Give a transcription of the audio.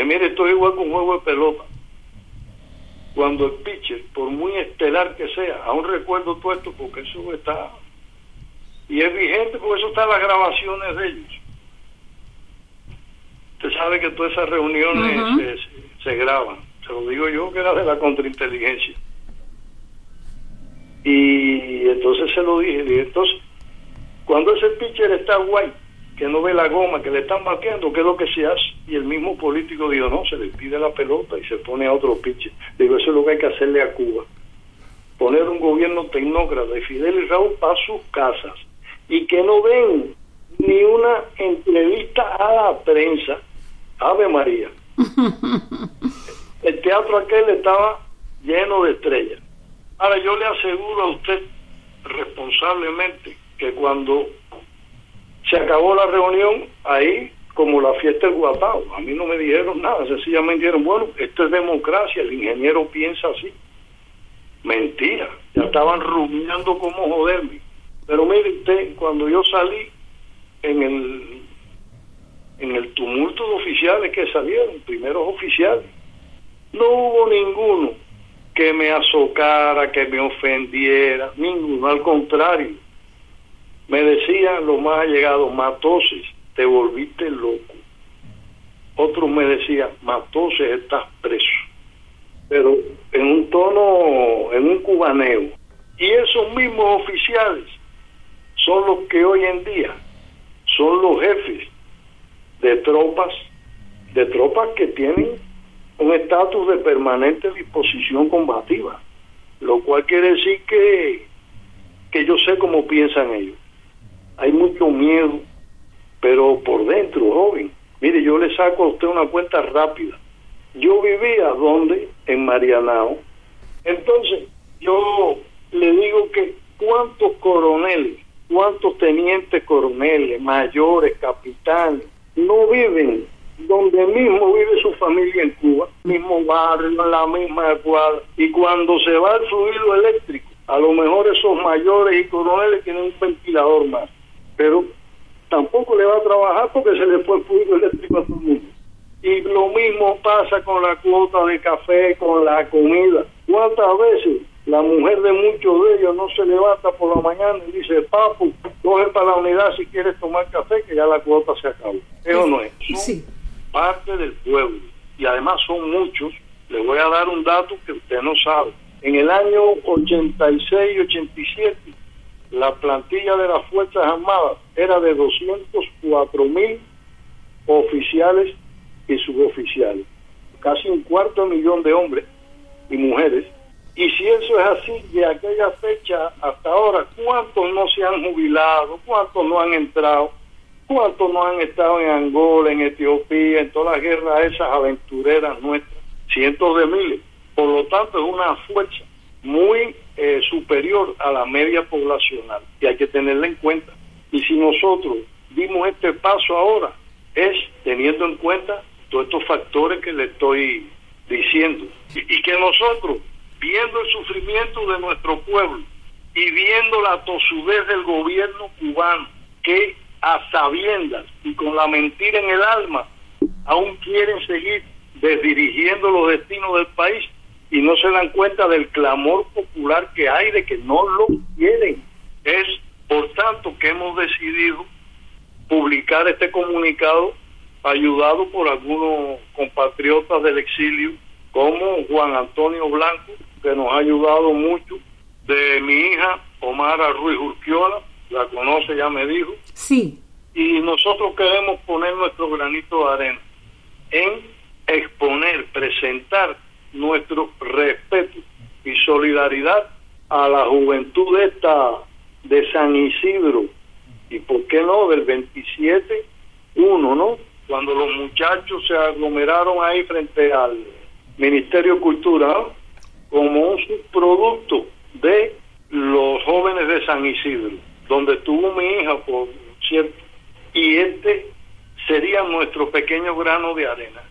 mire, esto es igual que un juego de pelota. Cuando el pitcher, por muy estelar que sea, aún recuerdo todo esto porque eso está, y es vigente porque eso está en las grabaciones de ellos. Usted sabe que todas esas reuniones se graban. Se lo digo yo, que era de la contrainteligencia. Y entonces se lo dije, entonces, cuando ese pitcher está guay, que no ve la goma, que le están bateando, ¿qué es lo que se hace? Y el mismo político dijo, no, se le pide la pelota y se pone a otro pitcher. Digo, eso es lo que hay que hacerle a Cuba. Poner un gobierno tecnócrata de Fidel y Raúl para sus casas y que no den ni una entrevista a la prensa. Ave María. El teatro aquel estaba lleno de estrellas. Ahora, yo le aseguro a usted responsablemente que cuando se acabó la reunión, ahí, como la fiesta del guatao, a mí no me dijeron nada, sencillamente dijeron, bueno, esto es democracia, el ingeniero piensa así. Mentira, ya estaban rumiando cómo joderme. Pero mire usted, cuando yo salí en el tumulto de oficiales que salieron, primeros oficiales, no hubo ninguno que me azocara, que me ofendiera, ninguno, al contrario. Me decían los más allegados, Matoses, te volviste loco. Otros me decían, Matoses, estás preso. Pero en un tono, en un cubaneo. Y esos mismos oficiales son los que hoy en día son los jefes de tropas que tienen un estatus de permanente disposición combativa, lo cual quiere decir que yo sé cómo piensan ellos. Hay mucho miedo, pero por dentro, joven. Mire, yo le saco a usted una cuenta rápida. Yo vivía donde, en Marianao. Entonces, yo le digo que cuántos coroneles, cuántos tenientes coroneles, mayores, capitanes, no viven donde mismo vive su familia en Cuba, mismo barrio, en la misma cuadra, y cuando se va el fluido eléctrico, a lo mejor esos mayores y coroneles tienen un ventilador más, pero tampoco le va a trabajar porque se le fue el fluido eléctrico a todo el mundo. Y lo mismo pasa con la cuota de café, con la comida. ¿Cuántas veces la mujer de muchos de ellos no se levanta por la mañana y dice, papu, coge para la unidad si quieres tomar café, que ya la cuota se acabó? Eso no es. Son parte del pueblo. Y además son muchos. Le voy a dar un dato que usted no sabe. En el año 86-87, la plantilla de las Fuerzas Armadas era de 204,000 oficiales y suboficiales. Casi 250,000 de hombres y mujeres. Y si eso es así, de aquella fecha hasta ahora, ¿cuántos no se han jubilado? ¿Cuántos no han entrado? ¿Cuántos no han estado en Angola, en Etiopía, en todas las guerras esas aventureras nuestras? Cientos de miles. Por lo tanto, es una fuerza muy superior a la media poblacional y hay que tenerla en cuenta. Y si nosotros dimos este paso ahora, es teniendo en cuenta todos estos factores que le estoy diciendo. Y que nosotros, viendo el sufrimiento de nuestro pueblo y viendo la tosudez del gobierno cubano, que a sabiendas y con la mentira en el alma aún quieren seguir desdirigiendo los destinos del país y no se dan cuenta del clamor popular que hay de que no lo quieren. Es por tanto que hemos decidido publicar este comunicado, ayudado por algunos compatriotas del exilio como Juan Antonio Blanco, que nos ha ayudado mucho, de mi hija Omara Ruiz Urquiola, la conoce, ya me dijo. Sí. Y nosotros queremos poner nuestro granito de arena en exponer, presentar nuestro respeto y solidaridad a la juventud de San Isidro, y por qué no, del 27-1, ¿no? Cuando los muchachos se aglomeraron ahí frente al Ministerio de Cultura, ¿no? Como un subproducto de los jóvenes de San Isidro, donde estuvo mi hija, por cierto, y este sería nuestro pequeño grano de arena.